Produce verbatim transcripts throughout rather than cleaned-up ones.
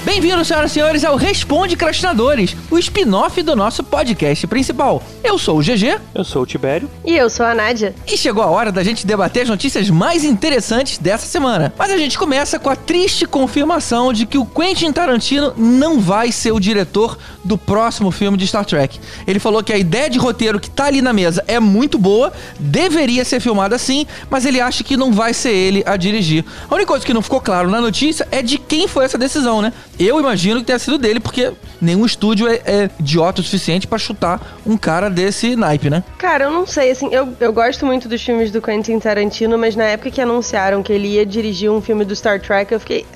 Bem-vindos, senhoras e senhores, ao Responde Crastinadores, o spin-off do nosso podcast principal. Eu sou o G G. Eu sou o Tibério. E eu sou a Nádia. E chegou a hora da gente debater as notícias mais interessantes dessa semana. Mas a gente começa com a triste confirmação de que o Quentin Tarantino não vai ser o diretor do próximo filme de Star Trek. Ele falou que a ideia de roteiro que tá ali na mesa é muito boa, deveria ser filmada sim, mas ele acha que não vai ser ele a dirigir. A única coisa que não ficou claro na notícia é de quem foi essa decisão, né? Eu imagino que tenha sido dele, porque nenhum estúdio é, é idiota o suficiente pra chutar um cara desse naipe, né? Cara, eu não sei, assim, eu, eu gosto muito dos filmes do Quentin Tarantino, mas na época que anunciaram que ele ia dirigir um filme do Star Trek, eu fiquei...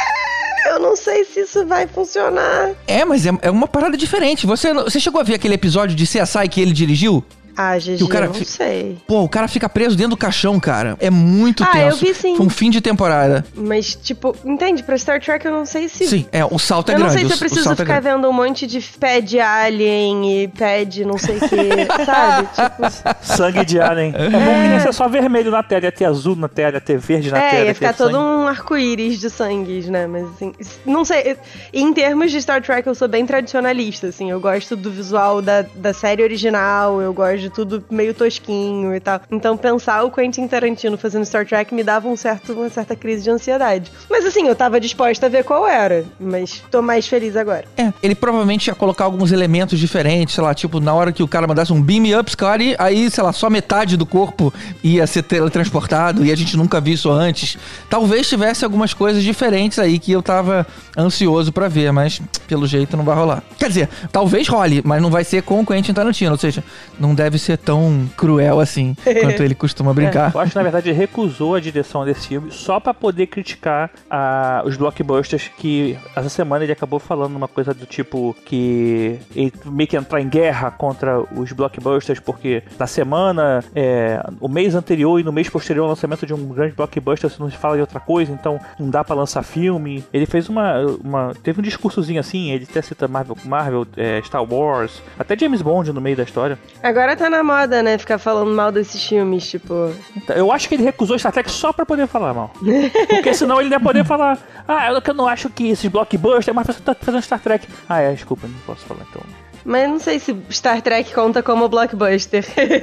Ah, eu não sei se isso vai funcionar. É, mas é, é uma parada diferente. Você, você chegou a ver aquele episódio de C S I que ele dirigiu? Ah, G G, o cara não fi... sei. Pô, o cara fica preso dentro do caixão, cara. É muito ah, tenso. Ah, eu vi sim. Foi um fim de temporada. Mas, tipo, entende? Pra Star Trek eu não sei se... Sim, é, o salto é eu grande. Eu não sei se eu preciso ficar é vendo um monte de pé de alien e pé de não sei o que, sabe? Tipo... Sangue de alien. É, é bom que ia ser só vermelho na tela, ia ter azul na tela, ia ter verde na é, tela. É, ia ficar todo sangue. um arco-íris de sangues, né? Mas, assim, não sei. Em termos de Star Trek, eu sou bem tradicionalista, assim. Eu gosto do visual da, da série original, eu gosto de tudo meio tosquinho e tal. Então pensar o Quentin Tarantino fazendo Star Trek me dava um certo, uma certa crise de ansiedade. Mas assim, eu tava disposta a ver qual era, mas tô mais feliz agora. É, ele provavelmente ia colocar alguns elementos diferentes, sei lá, tipo, na hora que o cara mandasse um beam up, Scotty, aí, sei lá, só metade do corpo ia ser teletransportado e a gente nunca viu isso antes. Talvez tivesse algumas coisas diferentes aí que eu tava ansioso pra ver, mas pelo jeito não vai rolar. Quer dizer, talvez role, mas não vai ser com o Quentin Tarantino, ou seja, não deve ser tão cruel assim, quanto ele costuma brincar. É, eu acho que, na verdade, ele recusou a direção desse filme só pra poder criticar a, os blockbusters, que essa semana ele acabou falando uma coisa do tipo que ele meio que entrar em guerra contra os blockbusters, porque na semana, é, o mês anterior e no mês posterior ao lançamento de um grande blockbuster você não se fala de outra coisa, então não dá pra lançar filme. Ele fez uma, uma teve um discursozinho assim, ele até cita Marvel, Marvel é, Star Wars, até James Bond no meio da história. Agora tá na moda, né? Ficar falando mal desses filmes, tipo... Eu acho que ele recusou Star Trek só pra poder falar mal. Porque senão ele ia poder falar... Ah, eu não acho que esses blockbusters... Mas você tá fazendo Star Trek... Ah, é, desculpa, não posso falar então. Mas não sei se Star Trek conta como blockbuster.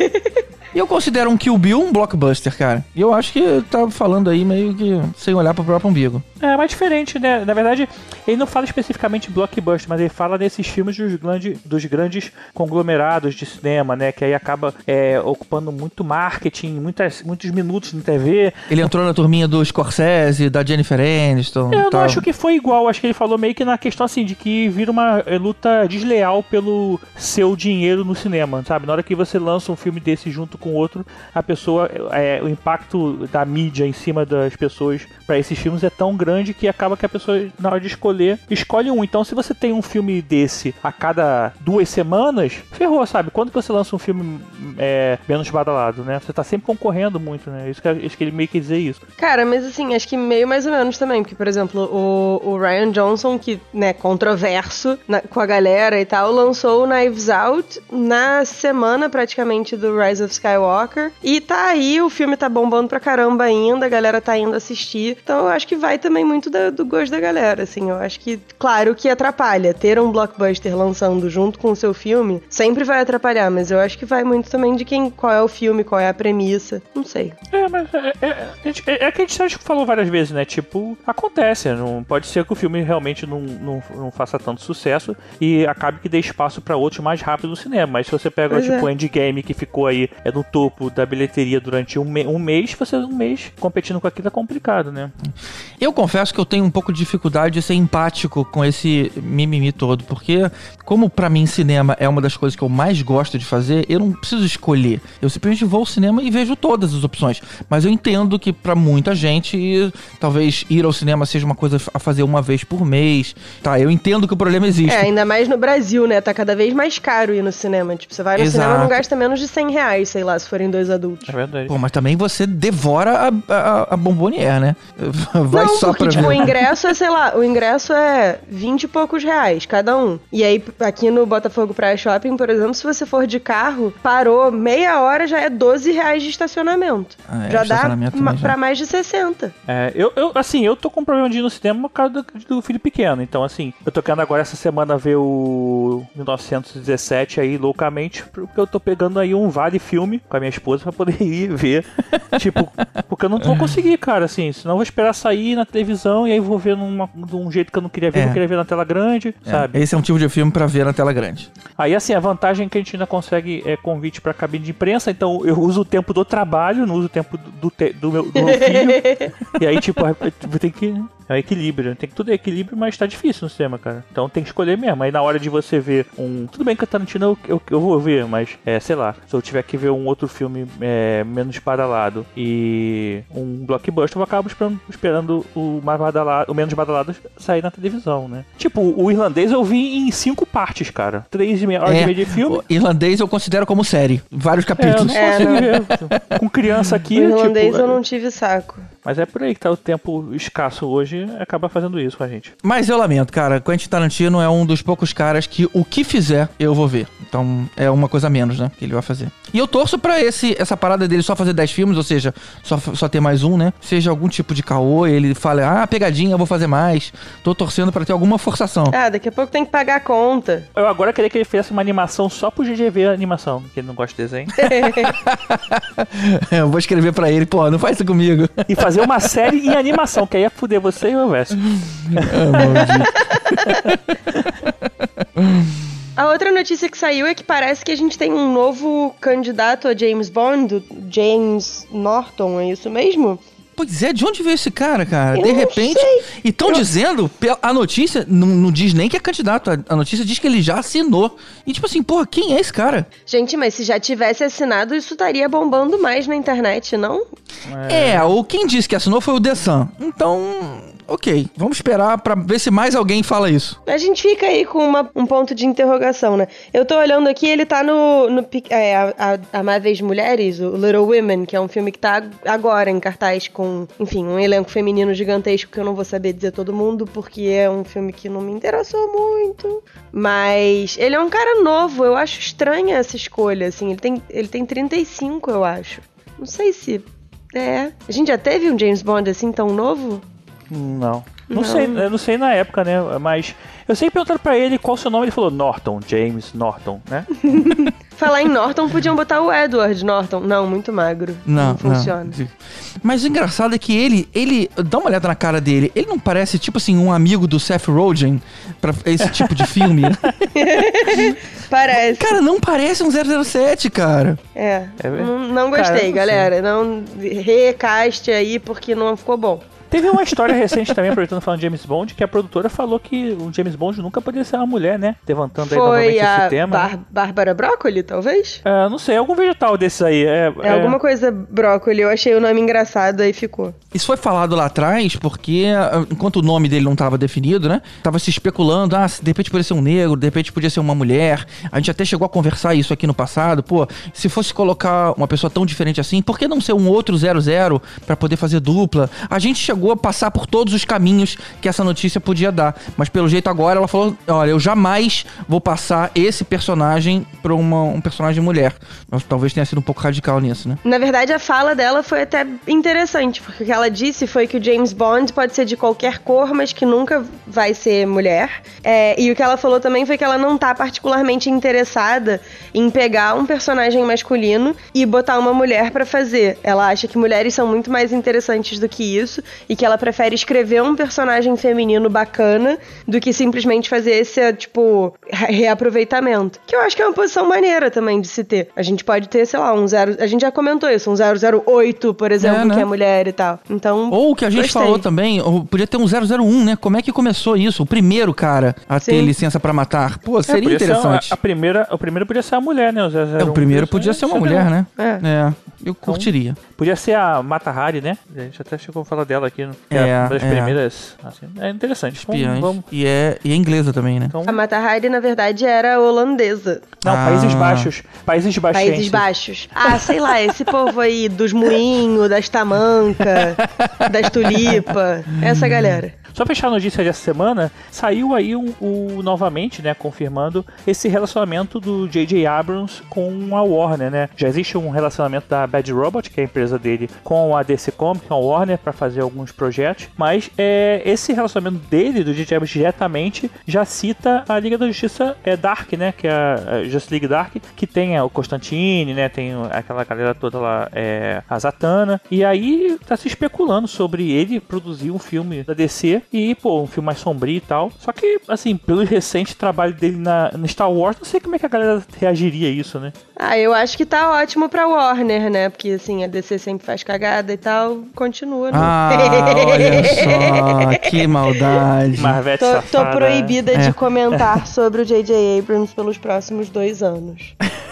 Eu considero um Kill Bill um blockbuster, cara. E eu acho que tá falando aí meio que sem olhar pro próprio umbigo. É, mais diferente, né? Na verdade, ele não fala especificamente blockbuster, mas ele fala desses filmes dos, grande, dos grandes conglomerados de cinema, né? Que aí acaba é, ocupando muito marketing, muitas, muitos minutos na T V. Ele entrou na turminha do Scorsese, da Jennifer Aniston. Eu não tal. acho que foi igual. Acho que ele falou meio que na questão assim, de que vira uma luta desleal pelo seu dinheiro no cinema, sabe? Na hora que você lança um filme desse junto com outro, a pessoa, é, o impacto da mídia em cima das pessoas para esses filmes é tão grande que acaba que a pessoa, na hora de escolher, escolhe um. Então, se você tem um filme desse a cada duas semanas, ferrou, sabe? Quando você lança um filme é, menos badalado, né? Você tá sempre concorrendo muito, né? Isso que, isso que ele meio que dizer isso. Cara, mas assim, acho que meio mais ou menos também, porque, por exemplo, o, o Rian Johnson, que, né, controverso na, com a galera e tal, lançou o Knives Out na semana, praticamente, do Rise of Skywalker, e tá aí, o filme tá bombando pra caramba ainda, a galera tá indo assistir, então eu acho que vai também muito da, do gosto da galera, assim, eu acho que, claro que atrapalha, ter um blockbuster lançando junto com o seu filme, sempre vai atrapalhar, mas eu acho que vai muito também de quem, qual é o filme, qual é a premissa, não sei. É, mas é, é, é, é que a gente acho que falou várias vezes, né, tipo, acontece, não pode ser que o filme realmente não, não, não faça tanto sucesso e acabe que dê espaço pra outros mais rápido no cinema, mas se você pega, pois tipo, o é. Endgame, que ficou aí é no topo da bilheteria durante um, me- um mês, você um mês competindo com aquilo é complicado, né? Eu confesso que eu tenho um pouco de dificuldade de ser empático com esse mimimi todo, porque como pra mim cinema é uma das coisas que eu mais gosto de fazer, eu não preciso escolher. Eu simplesmente vou ao cinema e vejo todas as opções. Mas eu entendo que pra muita gente, talvez ir ao cinema seja uma coisa a fazer uma vez por mês. Tá, eu entendo que o problema existe. É, ainda mais no Brasil, né? Tá cada vez mais caro ir no cinema. Tipo, você vai no Exato. cinema e não gasta menos de cem reais, sei lá, se forem dois adultos. É verdade. Pô, mas também você devora a, a, a bombonière, né? Vai não, Não, Só porque, pra tipo, ver. o ingresso é, sei lá, o ingresso é vinte e poucos reais cada um. E aí, aqui no Botafogo Praia Shopping, por exemplo, se você for de carro, parou meia hora, já é doze reais de estacionamento. Ah, é, já dá estacionamento ma- também já. pra mais de sessenta. É, eu, eu, assim, eu tô com problema de ir no cinema por causa do, do filho pequeno. Então, assim, eu tô querendo agora essa semana ver o mil novecentos e dezessete aí loucamente, porque eu tô pegando aí um vale filme com a minha esposa pra poder ir ver. Tipo, porque eu não vou conseguir, cara, assim, senão eu vou esperar sair na televisão e aí vou ver numa, de um jeito que eu não queria ver, É. eu queria ver na tela grande, É, sabe? esse é um tipo de filme pra ver na tela grande. Aí, assim, a vantagem é que a gente ainda consegue é, convite pra cabine de imprensa, então eu uso o tempo do trabalho, não uso o tempo do, do, te, do, meu, do meu filho. E aí, tipo, tem que... É um equilíbrio, tem que tudo é equilíbrio, mas tá difícil no cinema, cara. Então tem que escolher mesmo. Aí na hora de você ver um... Tudo bem que a Tarantino eu, eu, eu vou ver, mas, é, sei lá, se eu tiver que ver um outro filme é, menos badalado e um blockbuster, eu acabo esperando, esperando o, mais badalado, o menos badalado sair na televisão, né? Tipo, o Irlandês eu vi em cinco partes, cara. Três e meia horas É, e meia de filme. o irlandês eu considero como série. Vários É, eu capítulos. não É, consigo não. ver. Com criança aqui, O irlandês tipo, eu não tive saco. Mas é por aí que tá o tempo escasso hoje, acaba fazendo isso com a gente. Mas eu lamento, cara. Quentin Tarantino é um dos poucos caras que o que fizer, eu vou ver. Então é uma coisa a menos, né? Que ele vai fazer. E eu torço pra esse, essa parada dele só fazer dez filmes, ou seja, só, só ter mais um, né? Seja algum tipo de caô, ele fala, ah, pegadinha, eu vou fazer mais. Tô torcendo pra ter alguma forçação. Ah, daqui a pouco tem que pagar a conta. Eu agora queria que ele fizesse uma animação só pro G G ver a animação, porque ele não gosta de desenho. Eu vou escrever pra ele, pô, não faz isso comigo. E fazer uma série em animação, que aí ia fuder você e o Verso. A outra notícia que saiu é que parece que a gente tem um novo candidato a James Bond, o James Norton, é isso mesmo? Pois é, de onde veio esse cara, cara? Eu de não repente. sei. E estão Eu- dizendo, pe- a notícia não, não diz nem que é candidato, a- a notícia diz que ele já assinou. E tipo assim, porra, quem é esse cara? Gente, mas se já tivesse assinado, isso estaria bombando mais na internet, não? É, ou quem disse que assinou foi o The Sun. Então, ok, vamos esperar pra ver se mais alguém fala isso. A gente fica aí com uma- um ponto de interrogação, né? Eu tô olhando aqui, ele tá no, no pic- é, a, a, Amáveis Mulheres, o Little Women, que é um filme que tá agora em cartaz com, enfim, um elenco feminino gigantesco que eu não vou saber dizer todo mundo, porque é um filme que não me interessou muito. Mas ele é um cara novo, eu acho estranha essa escolha, assim. Ele tem, ele tem trinta e cinco, eu acho. Não sei se... É... A gente já teve um James Bond assim tão novo? Não. Não, Não. sei, eu não sei na época, né? Mas eu sei que perguntaram pra ele qual o seu nome, ele falou Norton, James Norton, né? Falar em Norton, podiam botar o Edward Norton. Não, muito magro. Não, Não funciona. não. Mas o engraçado é que ele, ele, dá uma olhada na cara dele, ele não parece tipo assim um amigo do Seth Rogen pra esse tipo de filme. Parece. Cara, não parece um zero zero sete, cara. É. É ver- não, não Cara, gostei, eu não galera. Não recaste aí porque não ficou bom. Teve uma história recente também, aproveitando falando de James Bond, que a produtora falou que o James Bond nunca poderia ser uma mulher, né? Levantando aí novamente Foi a esse tema. Bar- Bárbara Brócoli, talvez? É, não sei, algum vegetal desse aí. É, É, alguma coisa brócoli. Eu achei o nome engraçado, aí ficou. Isso foi falado lá atrás porque, ah, enquanto o nome dele não estava definido, né? Tava se especulando, ah, se de repente podia ser um negro, de repente podia ser uma mulher. A gente até chegou a conversar isso aqui no passado. Pô, se fosse colocar uma pessoa tão diferente assim, por que não ser um outro zero zero pra poder fazer dupla? A gente chegou a passar por todos os caminhos que essa notícia podia dar. Mas pelo jeito agora ela falou, olha, eu jamais vou passar esse personagem pra uma, um personagem mulher. Mas talvez tenha sido um pouco radical nisso, né? Na verdade, a fala dela foi até interessante, porque o que ela disse foi que o James Bond pode ser de qualquer cor, mas que nunca vai ser mulher. É, e o que ela falou também foi que ela não tá particularmente interessada em pegar um personagem masculino e botar uma mulher pra fazer. Ela acha que mulheres são muito mais interessantes do que isso e que ela prefere escrever um personagem feminino bacana do que simplesmente fazer esse, tipo, re- reaproveitamento. Que eu acho que é uma posição maneira também de se ter. A gente pode ter, sei lá, um zero... A gente já comentou isso, um zero zero oito, por exemplo, É, né? que é mulher e tal. Então, Ou o que a gente gostei. falou também, ou podia ter um zero zero um, né? Como é que começou isso? O primeiro cara a ter Sim. licença pra matar. Pô, É, seria podia ser interessante. a, a primeira, o primeiro podia ser a mulher, né? O, zero zero um É, o primeiro podia ser uma mulher, né? É. É, eu curtiria. Podia ser a Mata Hari, né? A gente até chegou a falar dela aqui, né? Que É, é uma das é. primeiras. Assim, é interessante. Espiãs. Vamos, vamos. E, é, e é inglesa também, né? Então, A Mata Hari, na verdade, era holandesa. não, Ah. Países Baixos. Países Baixos. Países Baixos. Ah, sei lá, esse povo aí dos moinhos, das tamanca, das tulipa, essa galera. Só fechar a notícia dessa semana, saiu aí o, o, novamente, né, confirmando esse relacionamento do J J Abrams com a Warner, né? Já existe um relacionamento da Bad Robot, que é a empresa dele, com a D C Comics, com a Warner, para fazer alguns projetos, mas é, esse relacionamento dele, do J J Abrams diretamente, já cita a Liga da Justiça é, Dark, né? Que é a Justice League Dark, que tem o Constantine, né? Tem aquela galera toda lá, é, a Zatanna, e aí tá se especulando sobre ele produzir um filme da D C. E, pô, um filme mais sombrio e tal. Só que, assim, pelo recente trabalho dele na, no Star Wars, não sei como é que a galera reagiria a isso, né? Ah, eu acho que tá ótimo pra Warner, né? Porque, assim, a D C sempre faz cagada e tal. Continua, né? Ah, olha só, que maldade. Marvete Tô, tô safada. proibida É. de comentar sobre o J J Abrams pelos próximos dois anos.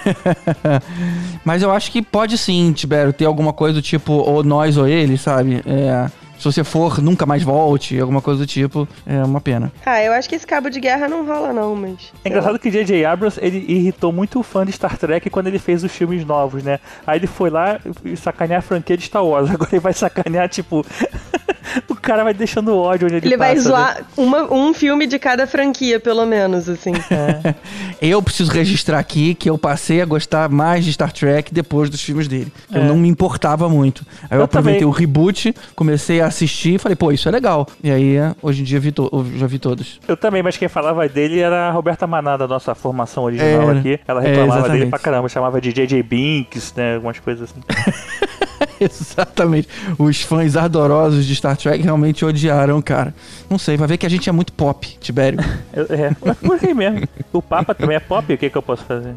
Mas eu acho que pode sim, Tibério, ter alguma coisa do tipo, ou nós ou ele, sabe? É, se você for, nunca mais volte, alguma coisa do tipo, é uma pena. Ah, eu acho que esse cabo de guerra não rola não, mas... É engraçado que J J Abrams, ele irritou muito o fã de Star Trek quando ele fez os filmes novos, né? Aí ele foi lá e sacanear a franquia de Star Wars. Agora ele vai sacanear, tipo... o cara vai deixando ódio onde ele, Ele passa. vai zoar né? uma, um filme de cada franquia, pelo menos, assim. É. Eu preciso registrar aqui que eu passei a gostar mais de Star Trek depois dos filmes dele. Eu É. não me importava muito. Aí eu, Eu aproveitei também. o reboot, comecei a assistir e falei, pô, isso é legal. E aí, hoje em dia, vi to- eu já vi todos. Eu também, mas quem falava dele era a Roberta Maná, da nossa formação original Era. aqui. Ela É, reclamava exatamente. dele pra caramba, chamava de J J Binks, né? Algumas coisas assim. Exatamente. Os fãs ardorosos de Star Trek realmente odiaram, cara. Não sei, vai ver que a gente é muito pop, Tibério. É, mas por aí mesmo. O Papa também é pop, o que, que eu posso fazer?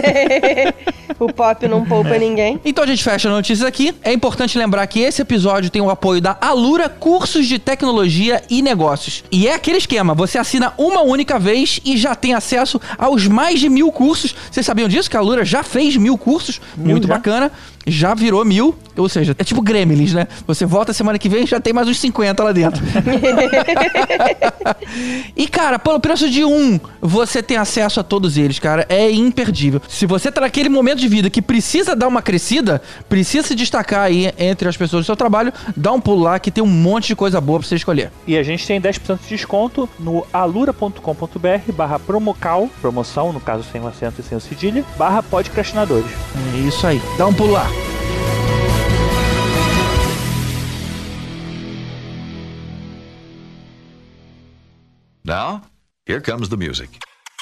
O pop não poupa ninguém. Então a gente fecha a notícia aqui. É importante lembrar que esse episódio tem o apoio da Alura Cursos de Tecnologia e Negócios. E é aquele esquema, você assina uma única vez e já tem acesso aos mais de mil cursos. Vocês sabiam disso? Que a Alura já fez mil cursos. Mil Muito já? bacana. Já virou mil. Ou seja, é tipo Gremlins, né? Você volta semana que vem e já tem mais uns cinquenta lá dentro. E, cara, pelo preço de um, você tem acesso a todos eles, cara. É imperdível. Se você tá naquele momento de vida que precisa dar uma crescida, precisa se destacar aí entre as pessoas do seu trabalho, dá um pulo lá que tem um monte de coisa boa pra você escolher. E a gente tem dez por cento de desconto no alura.com.br barra promocal, promoção, no caso sem o acento e sem o cedilha, barra podcastinadores. É isso aí. Dá um pulo lá. Now, here comes the music.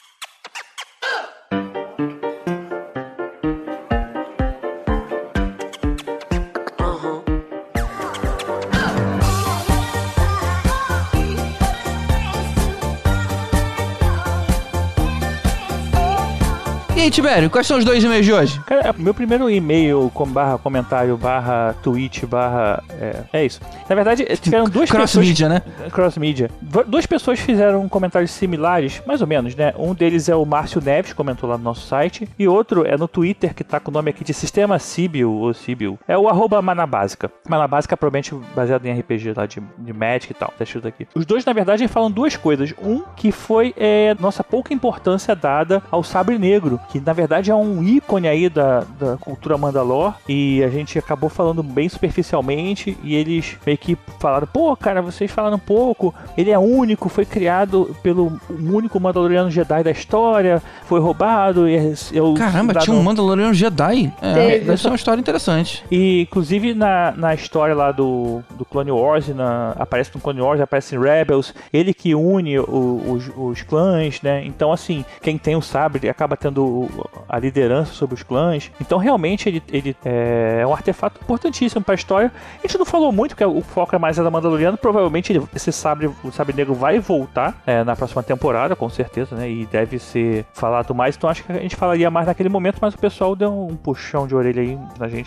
E aí, Tibério, quais são os dois e-mails de hoje? Cara, meu primeiro e-mail com barra comentário, barra tweet, barra... É, é isso. Na verdade, tiveram duas pessoas... Cross-mídia, né? Cross-mídia. V- Duas pessoas fizeram comentários similares, mais ou menos, né? Um deles é o Márcio Neves, comentou lá no nosso site, e outro é no Twitter, que tá com o nome aqui de Sistema Sibyl, ou Sibyl. É o arroba Manabásica. Manabásica, provavelmente baseado em R P G lá de, de Magic e tal, tá escrito aqui. Os dois, na verdade, falam duas coisas. Um, que foi é, nossa pouca importância dada ao Sabre Negro, que na verdade é um ícone aí da, da cultura Mandalor, e a gente acabou falando bem superficialmente, e eles meio que falaram, pô, cara, vocês falaram pouco, ele é único, foi criado pelo único Mandaloriano Jedi da história, foi roubado, e é, eu, Caramba, tinha um Mandaloriano Jedi. É, Teve. deve ser uma história interessante. E, inclusive, na, na história lá do, do Clone Wars, e na, aparece no Clone Wars, aparece em Rebels, ele que une o, os, os clãs, né? Então, assim, quem tem o sabre acaba tendo a liderança sobre os clãs. Então, realmente, ele, ele é um artefato importantíssimo para a história. A gente não falou muito, porque o foco é mais da Mandaloriano. Provavelmente, ele, esse sabre, o sabre negro vai voltar é, na próxima temporada, com certeza, né? E deve ser falado mais. Então, acho que a gente falaria mais naquele momento, mas o pessoal deu um puxão de orelha aí na gente.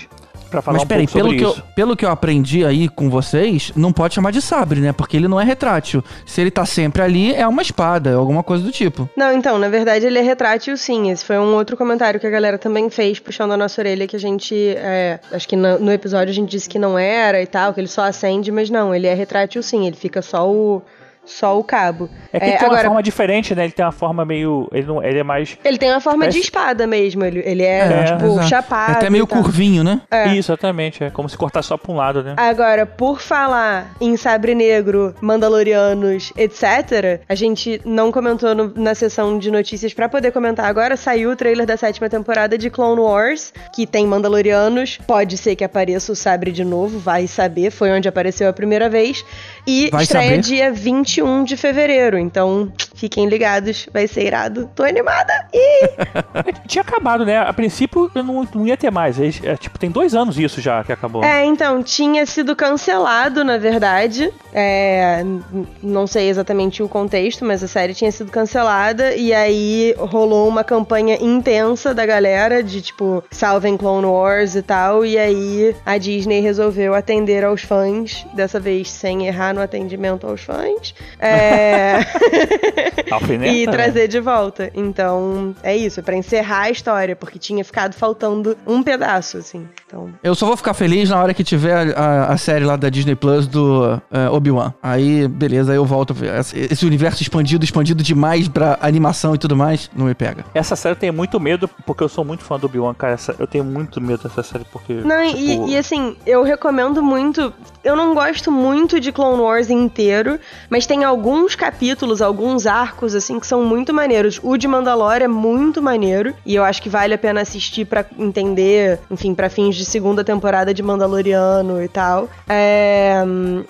pra falar Mas um peraí, pouco sobre pelo que, isso. eu, pelo que eu aprendi aí com vocês, não pode chamar de sabre, né? Porque ele não é retrátil. Se ele tá sempre ali, é uma espada, é alguma coisa do tipo. Não, então, na verdade ele é retrátil sim. Esse foi um outro comentário que a galera também fez, puxando a nossa orelha, que a gente, é, acho que no, no episódio a gente disse que não era e tal, que ele só acende, mas não, ele é retrátil sim, ele fica só o... Só o cabo. É que é, ele tem agora, uma forma diferente, né? Ele tem uma forma meio... Ele, não, ele é mais... Ele tem uma forma Parece... de espada mesmo. Ele, ele é, É, tipo, exato. chapado. É até meio curvinho, né? É. Isso, exatamente. É como se cortasse só pra um lado, né? Agora, por falar em Sabre Negro, Mandalorianos, etcétera, a gente não comentou no, na sessão de notícias pra poder comentar agora. Saiu o trailer da sétima temporada de Clone Wars, que tem Mandalorianos. Pode ser que apareça o Sabre de novo, vai saber. Foi onde apareceu a primeira vez. E Vai estreia saber. dia vinte e um de fevereiro. Então, fiquem ligados. Vai ser irado. Tô animada. Ih! Tinha acabado, né? A princípio eu não, não ia ter mais. É, é, tipo, tem dois anos isso já que acabou. É, então, tinha sido cancelado, na verdade. É, n- não sei exatamente o contexto, mas a série tinha sido cancelada. E aí rolou uma campanha intensa da galera de, tipo, salvem Clone Wars e tal. E aí a Disney resolveu atender aos fãs, dessa vez sem errar no atendimento aos fãs. É... Alfineta, e né? trazer de volta. Então, é isso, é pra encerrar a história, porque tinha ficado faltando um pedaço, assim. Então, Eu só vou ficar feliz na hora que tiver a, a série lá da Disney Plus do eh, Obi-Wan. Aí, beleza, aí eu volto a ver. Esse, esse universo expandido, expandido demais pra animação e tudo mais, não me pega. Essa série eu tenho muito medo, porque eu sou muito fã do Obi-Wan, cara. Essa, eu tenho muito medo dessa série, porque... não, e- tipo, e, e assim, eu recomendo muito. Eu não gosto muito de Clone Wars inteiro, mas tem alguns capítulos, alguns arcos, assim, que são muito maneiros. O de Mandalore é muito maneiro, e eu acho que vale a pena assistir pra entender, enfim, pra fins de segunda temporada de Mandaloriano e tal. É,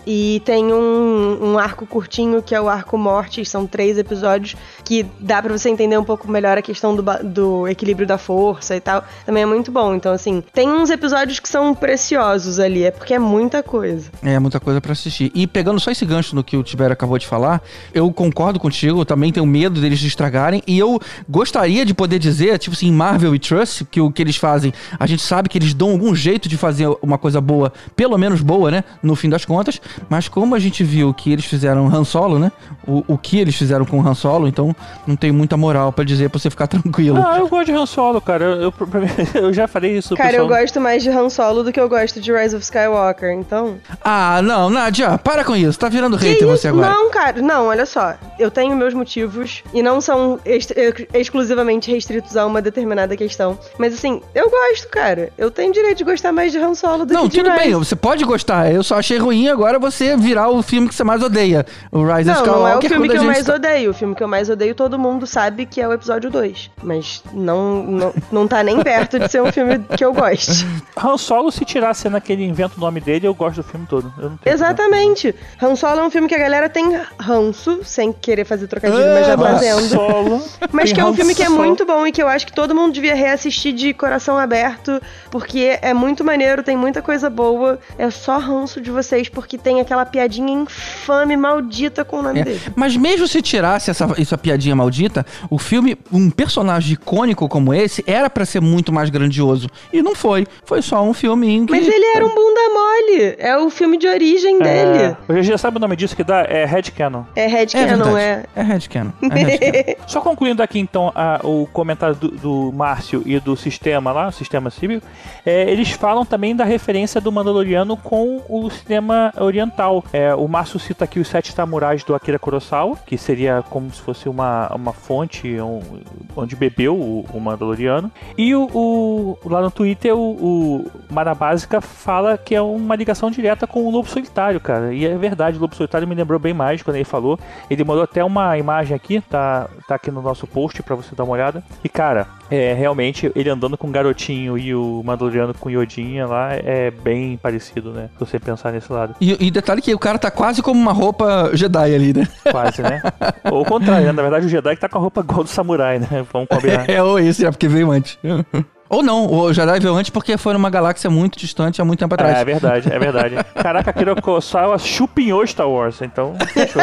e tem um, um arco curtinho, que é o arco Mortis, são três episódios, que dá pra você entender um pouco melhor a questão do, ba- do equilíbrio da força e tal. Também é muito bom. Então, assim, tem uns episódios que são preciosos ali, é porque é muita coisa. É muita coisa pra assistir. E pegando só esse gancho no que o Tibério acabou de falar, eu concordo contigo, eu também tenho medo deles estragarem, e eu gostaria de poder dizer, tipo assim, Marvel e Trust, que o que eles fazem, a gente sabe que eles dão algum jeito de fazer uma coisa boa, pelo menos boa, né, no fim das contas, mas como a gente viu que eles fizeram Han Solo, né, o, o que eles fizeram com Han Solo, então não tem muita moral pra dizer pra você ficar tranquilo. Ah, eu gosto de Han Solo, cara. Eu, eu, pra mim, eu já falei isso. Cara, pessoal. eu gosto mais de Han Solo do que eu gosto de Rise of Skywalker, então... Ah, não, Nádia, para com isso, tá virando hater Que você isso? agora. Não, cara, não, olha só. Eu tenho meus motivos e não são ex- ex- exclusivamente restritos a uma determinada questão. Mas assim, eu gosto, cara. Eu tenho direito de gostar mais de Han Solo do Não, que de tudo Rise. bem, você pode gostar, eu só achei ruim agora você virar o filme que você mais odeia, o Rise of Não, Skywalker. não é o filme quando a que eu gente mais tá- odeio. O filme que eu mais odeio, todo mundo sabe que é o episódio dois. Mas não, não, não tá nem perto de ser um filme que eu goste. Han Solo, se tirar a cena que ele inventa o nome dele, eu gosto do filme todo. Eu não tenho Exatamente. Han Solo é um filme que a galera tem ranço, sem querer fazer trocadilho, Ah, mas já problema. Han fazendo. Solo. Mas tem que é um Han filme que é Solo. muito bom e que eu acho que todo mundo devia reassistir de coração aberto, porque é muito maneiro, tem muita coisa boa. É só ranço de vocês, porque tem aquela piadinha infame, maldita com o nome É, dele. mas mesmo se tirasse essa, essa piadinha maldita, o filme, um personagem icônico como esse, era pra ser muito mais grandioso. E não foi. Foi só um filminho que... Mas ele era um bunda mole. É o filme de origem É, dele. você já sabe o nome disso que dá? É Headcanon. É É headcanon, verdade. é. É headcanon. É headcanon. Só concluindo aqui então a- o comentário do, do Márcio e do sistema lá, o sistema civil, é, eles falam também da referência do Mandaloriano com o cinema oriental. É, o Márcio cita aqui os Sete Samurais do Akira Kurosawa, que seria como se fosse uma, uma fonte um, onde bebeu o, o Mandaloriano. E o, o- lá no Twitter o, o Marabásica fala que é uma ligação direta com o Lobo Solitário, cara. E é verdade, o Lobo Solitário me lembrou bem mais quando ele falou. Ele mandou até uma imagem aqui, tá, tá aqui no nosso post pra você dar uma olhada. E cara, é realmente ele andando com o garotinho e o Mandaloriano com Yodinha lá é bem parecido, né? Se você pensar nesse lado. E, e detalhe que o cara tá quase como uma roupa Jedi ali, né? Quase, né? Ou o contrário, né? Na verdade o Jedi que tá com a roupa igual do samurai, né? Vamos combinar. É, ou esse, é porque veio antes. Ou não, o Jedi veio antes porque foi numa galáxia muito distante há muito tempo atrás. É, é verdade, é verdade. Caraca, Akira Kurosawa chupinhou Star Wars, então fechou.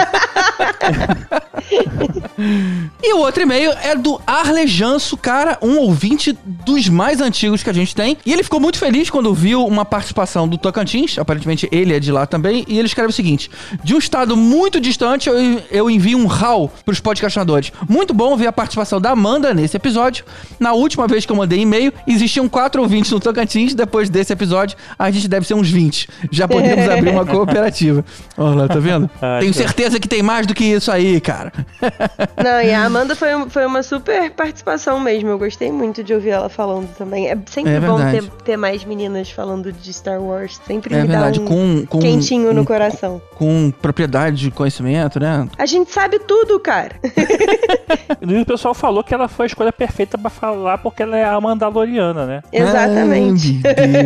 E o outro e-mail é do Arle Janso, cara, um ouvinte dos mais antigos que a gente tem. E ele ficou muito feliz quando viu uma participação do Tocantins, aparentemente ele é de lá também, e ele escreve o seguinte: de um estado muito distante, eu, eu envio um rau pros podcastinadores. Muito bom ver a participação da Amanda nesse episódio. Na última vez que eu mandei e-mail, existiam quatro ouvintes no Tocantins. Depois desse episódio, a gente deve ser uns vinte. Já podemos abrir uma cooperativa. Olha lá, tá vendo? Ah, Tenho certeza que tem mais do que isso aí, cara. Não, e a Amanda foi, foi uma super participação mesmo. Eu gostei muito de ouvir ela falando também. É sempre é bom ter, ter mais meninas falando de Star Wars. Sempre é me verdade. dá um com, com, quentinho com, no coração. Com, com propriedade de conhecimento, né? A gente sabe tudo, cara. E o pessoal falou que ela foi a escolha perfeita pra falar porque ela é a Mandaloriana, né? Exatamente.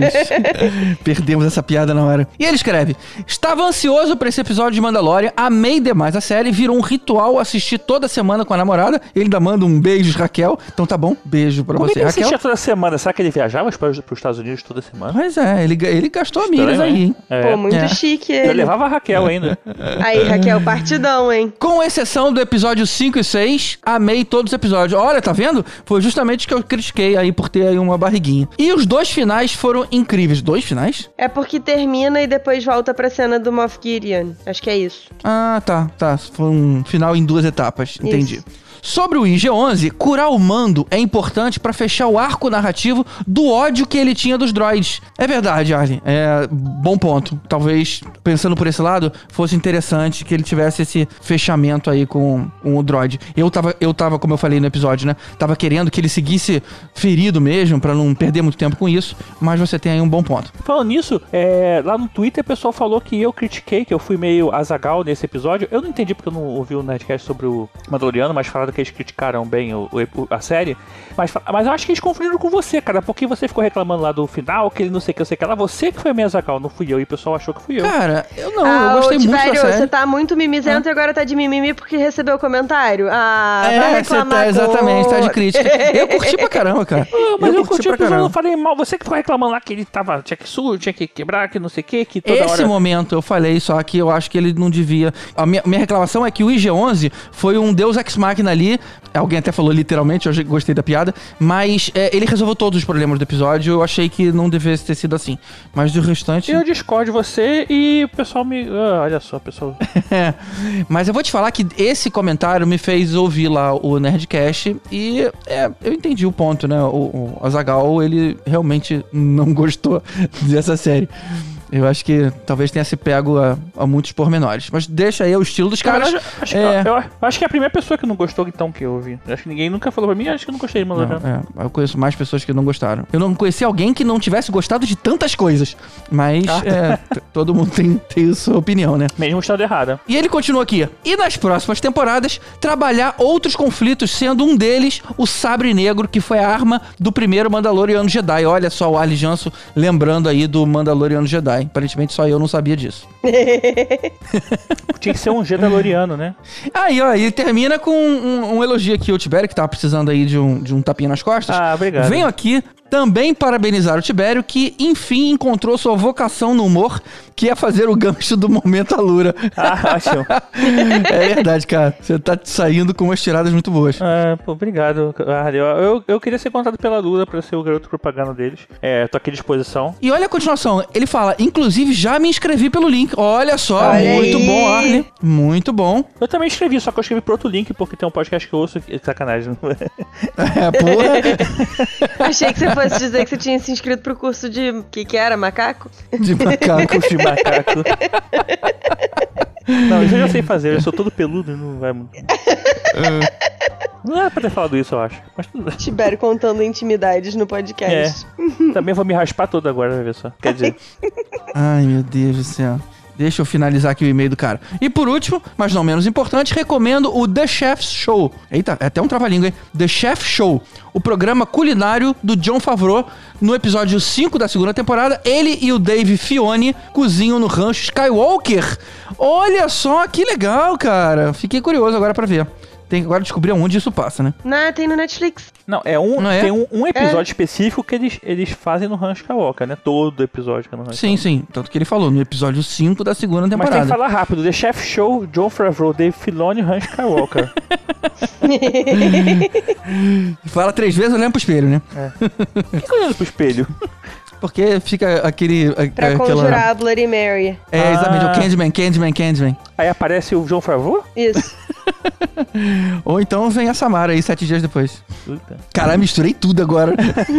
Ai, perdemos essa piada na hora. E ele escreve: estava ansioso pra esse episódio de Mandalorian, amei demais a série, virou um ritual assistir toda semana com a namorada. Ele ainda manda um beijo, Raquel. Então tá bom, beijo pra Como você, ele Raquel. assistia toda semana? Será que ele viajava para os Estados Unidos toda semana? Pois é, ele, ele gastou milhas aí, hein? É. Pô, muito É. chique Eu ele. levava a Raquel ainda. Aí, Raquel, partidão, hein? Com exceção do episódio cinco e seis, amei todos os episódios. Olha, tá vendo? Foi justamente o que eu critiquei aí por ter aí uma barriguinha. E os dois finais foram incríveis. Dois finais? É porque termina e depois volta pra cena do Moff Gideon. Acho que é isso. Ah, tá, tá. Foi um final em duas etapas. Entendi. Isso. Sobre o I G onze, curar o Mando é importante pra fechar o arco narrativo do ódio que ele tinha dos droids. É verdade, Arlen. É bom ponto. Talvez, pensando por esse lado, fosse interessante que ele tivesse esse fechamento aí com, com o droid. Eu tava, eu tava, como eu falei no episódio, né? Tava querendo que ele seguisse ferido mesmo, pra não perder muito tempo com isso. Mas você tem aí um bom ponto. Falando nisso, é, lá no Twitter o pessoal falou que eu critiquei, que eu fui meio azaghal nesse episódio. Eu não entendi porque eu não ouvi o Nerdcast sobre o Mandaloriano, mas falaram que eles criticaram bem o, o, a série, mas, mas eu acho que eles confundiram com você, cara, porque você ficou reclamando lá do final, que ele não sei o que, eu sei o que lá, você que foi meio azaghal, não fui eu, e o pessoal achou que fui eu. Cara, eu não, ah, eu gostei ô, muito da Tibério, série. você tá muito mimizento ah. e agora tá de mimimi porque recebeu o comentário. Ah, é, vai reclamar você tá, exatamente, com... tá de crítica. Eu curti pra caramba, cara. Oh, mas eu, eu curti, curti pra caramba. Eu não falei mal, você que ficou reclamando lá que ele tava, tinha que sul, tinha que quebrar, que não sei o que, que toda Esse hora... momento eu falei, só que eu acho que ele não devia... A minha, minha reclamação é que o I G onze foi um Deus Ex Machina ali, alguém até falou literalmente, eu gostei da piada, mas é, ele resolveu todos os problemas do episódio, eu achei que não devesse ter sido assim. Mas do restante... Eu discordo de você e o pessoal me... Ah, olha só, pessoal... é, mas eu vou te falar que esse comentário me fez ouvir lá o Nerdcast e é, eu entendi o ponto, né? O, o Azaghal, ele realmente não gostou dessa série. Eu acho que talvez tenha se pego a, a muitos pormenores. Mas deixa aí o estilo dos caras. Cara, eu, acho, é... eu, eu acho que é a primeira pessoa que não gostou, então, que eu ouvi. Eu acho que ninguém nunca falou pra mim, acho que eu não gostei de Mandaloriano. Não, é, eu conheço mais pessoas que não gostaram. Eu não conheci alguém que não tivesse gostado de tantas coisas. Mas ah. é, t- todo mundo tem, tem a sua opinião, né? Mesmo estado errada. E ele continua aqui. E nas próximas temporadas, trabalhar outros conflitos, sendo um deles o Sabre Negro, que foi a arma do primeiro Mandaloriano Jedi. Olha só o Arle Janso lembrando aí do Mandaloriano Jedi. Aparentemente só eu não sabia disso. Tinha que ser um Jedaloriano, né? Aí, ó, ele termina com um, um elogio aqui ao Tibério, que tava precisando aí de um, de um tapinha nas costas. Ah, obrigado. Venho aqui também parabenizar o Tibério, que enfim encontrou sua vocação no humor, que é fazer o gancho do momento Alura. Ah, acho. É verdade, cara. Você tá saindo com umas tiradas muito boas. Ah, pô, obrigado. Ah, eu, eu, eu queria ser contratado pela Lula pra ser o garoto propaganda deles. É, tô aqui à disposição. E olha a continuação. Ele fala, inclusive já me inscrevi pelo link. Olha só, olha muito aí. bom, Arle. Muito bom. Eu também escrevi, só que eu escrevi pro outro link, porque tem um podcast que eu ouço. Sacanagem. É, porra. Achei que você fosse dizer que você tinha se inscrito pro curso de... O que que era? Macaco? De macaco. De macaco. Não, isso eu já sei fazer. Eu sou todo peludo e não vai... Não é pra ter falado isso, eu acho. Mas tudo bem. Tibério contando intimidades no podcast. É. Também vou me raspar todo agora, vai ver só. Quer dizer... Ai, meu Deus do céu. Deixa eu finalizar aqui o e-mail do cara. E por último, mas não menos importante, recomendo o The Chef's Show. Eita, é até um trava-língua, hein? The Chef Show, o programa culinário do Jon Favreau. No episódio cinco da segunda temporada, ele e o Dave Filoni cozinham no rancho Skywalker. Olha só, que legal, cara. Fiquei curioso agora pra ver. Tem que agora descobrir onde isso passa, né? Não, tem no Netflix. Não, é um, Não é? tem um, um episódio é. específico que eles, eles fazem no Han Skywalker, né? Todo episódio que é no Han Sim, sim. Tanto que ele falou no episódio cinco da segunda temporada. Mas tem que falar rápido. The Chef Show, Jon Favreau, Dave Filoni e Han Skywalker. Fala três vezes olhando pro espelho, né? É. Por que olhando pro espelho? Porque fica aquele... Pra aquela... conjurar a Bloody Mary. É, exatamente. Ah. O Candyman, Candyman, Candyman. Aí aparece o Jon Favreau? Isso. Ou então vem a Samara aí sete dias depois. Puta. Caralho, misturei tudo agora.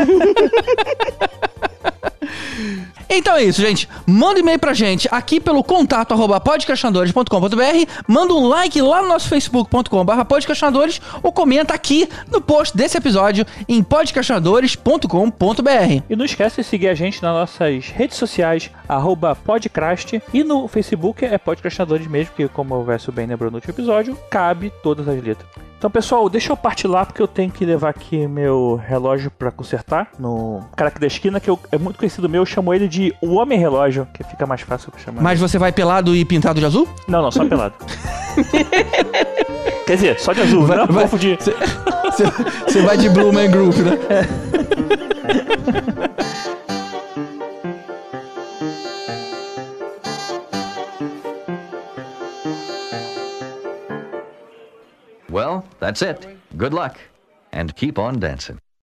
Então é isso, gente. Manda um e-mail pra gente aqui pelo contato arroba podcastinadores ponto com ponto b r. Manda um like lá no nosso facebook ponto com barra podcastinadores ou comenta aqui no post desse episódio em podcastinadores ponto com ponto b r. E não esquece de seguir a gente nas nossas redes sociais, arroba podcast, e no Facebook é podcastinadores mesmo, que como o Verso bem lembrou no último episódio, cabe todas as letras. Então, pessoal, deixa eu partir lá porque eu tenho que levar aqui meu relógio pra consertar no cara aqui da esquina, que eu, é muito conhecido meu, eu chamo ele de o Homem Relógio, que fica mais fácil pra chamar. Mas você vai pelado e pintado de azul? Não, não, só pelado. Quer dizer, só de azul, vai, não vai, confundir. Você vai de Blue Man Group, né? Well, that's it. Good luck. And keep on dancing.